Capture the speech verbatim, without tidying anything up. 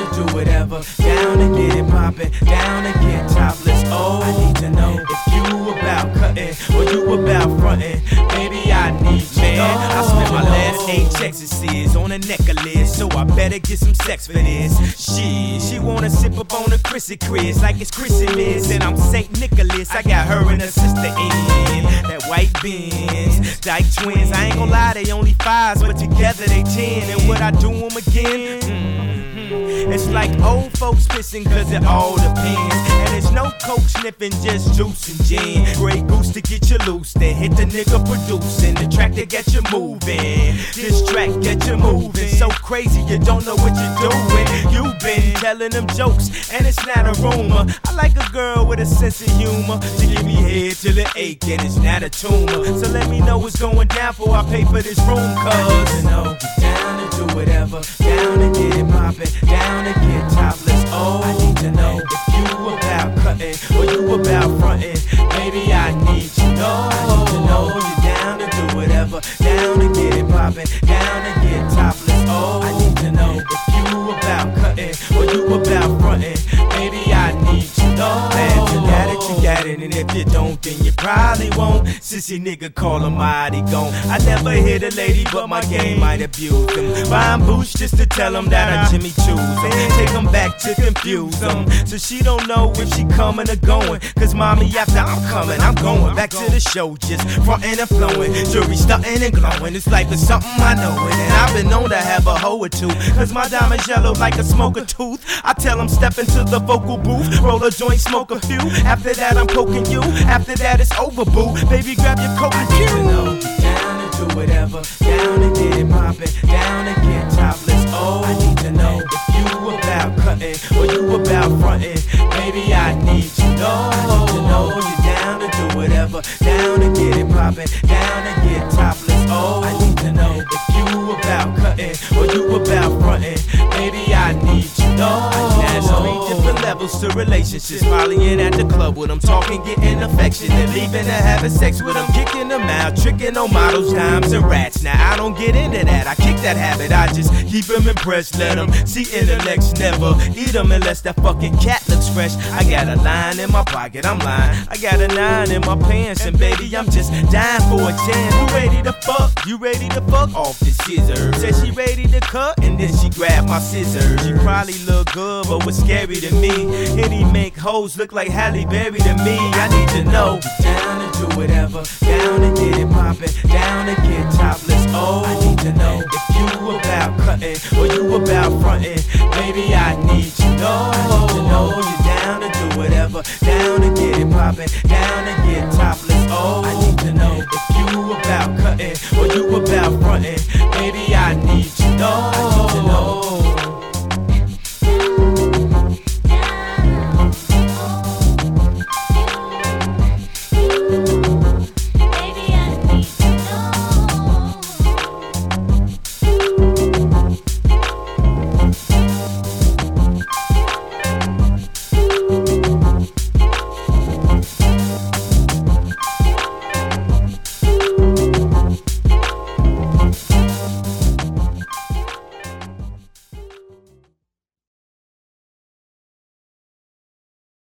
to do whatever, down to get it poppin', down to get topless. Oh, I need to know if you about cutting or you about frontin'. Baby, I need you. Man, I spent my last eight checks it says on a necklace, so I better get some sex for this. Shit, she wanna sip up on a Chrissy Chris like it's Christmas, and I'm Saint Nicholas. I got her and her sister in that white Benz, Dyke twins. I ain't gon' lie, they only fives, but together they ten. And would I do them again? Mm-hmm. It's like old folks pissing cause it all depends. And it's no coke sniffing, just juice and gin. Grey Goose to get you loose, then hit the nigga producing the track to get you moving. This track get you moving, so crazy you don't know what you're doing. You been telling them jokes, and it's not a rumor. I like a girl with a sense of humor. She give me head till it ache, and it's not a tumor. So let me know what's going down before I pay for this room, cuz I need to know, down to do whatever, down to get it poppin', down to get topless. Oh, I need to know if you about cutting or you about frontin'. Baby, I need you. No, I need to know you're down to do whatever, down to get it poppin', down to get topless. Oh, I need to know if you about cutting or you about frontin'. Baby, I need you. No, man, you got it, you got it, and if you don't, then you probably won't. Sissy nigga call him mighty gone. I never hit a lady, but my game might abuse them. Buying boots just to tell them that I Jimmy choose them. Take them back to confuse them, so she don't know if she coming or going. Cause mommy, after I'm coming, I'm going back to the show, just frontin' and flowing. Jury stuntin' and glowing. This life is something I know it, and I've been known to have a hoe or two. Cause my diamond's yellow like a smoker tooth. I tell them step into the vocal booth, roll a joint, smoke a few. After that I'm poking you, after that it's over, boo. Baby, grab your coat and you know, down to do whatever, down to get it poppin', down to get topless. Oh, I need to know if you about cutting or you about frontin'. Baby, I need you. No, I need to know you're down to do whatever, down to get it poppin', down to get topless. Oh, I need to know if you about cutting or you about frontin'. Baby, I need you. No, that's three different levels to relationships. Volleying at the club with them, talking, getting affectionate, leaving to having sex with them, kicking them out, tricking on models, dimes, and rats. Now I don't get into that, I kick that habit, I just keep them impressed. Let them see intellects, never eat them unless that fucking cat looks fresh. I got a line in my pocket, I'm lying. I got a nine in my pants, and baby, I'm just dying for a chance. You ready to fuck? You ready to fuck? Off the scissors. Said she ready to cut, and then she grabbed my scissors. She probably look good, but was scary to me. Any make hoes look like Halle Berry to me. I need to know, down to do whatever, down to